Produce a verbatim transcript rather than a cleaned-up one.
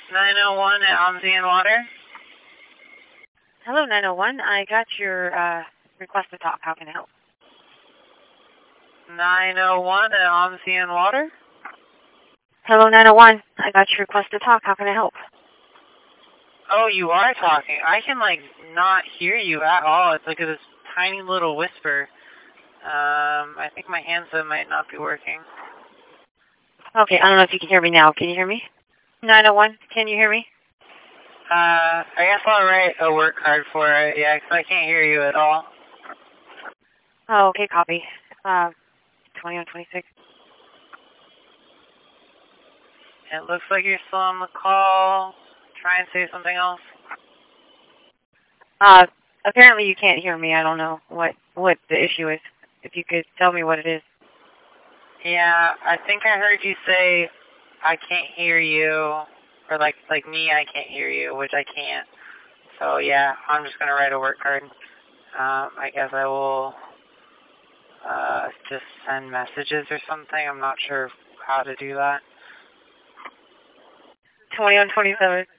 nine oh one at Omsi and Water. Hello, nine oh one. I got your uh, request to talk. How can I help? nine oh one at Omsi and Water. Hello, nine oh one. I got your request to talk. How can I help? Oh, you are talking. I can, like, not hear you at all. It's like this tiny little whisper. Um, I think my handset might not be working. Okay, I don't know if you can hear me now. Can you hear me? nine oh one, can you hear me? Uh, I guess I'll write a work card for it, yeah, 'cause I can't hear you at all. Oh, okay, copy. Uh, twenty-one twenty-six. It looks like you're still on the call. Try and say something else. Uh, apparently you can't hear me. I don't know what, what the issue is. If you could tell me what it is. Yeah, I think I heard you say, I can't hear you, or like like me, I can't hear you, which I can't. So yeah, I'm just gonna write a work card. Um, I guess I will uh, just send messages or something. I'm not sure how to do that. twenty-one twenty-seven.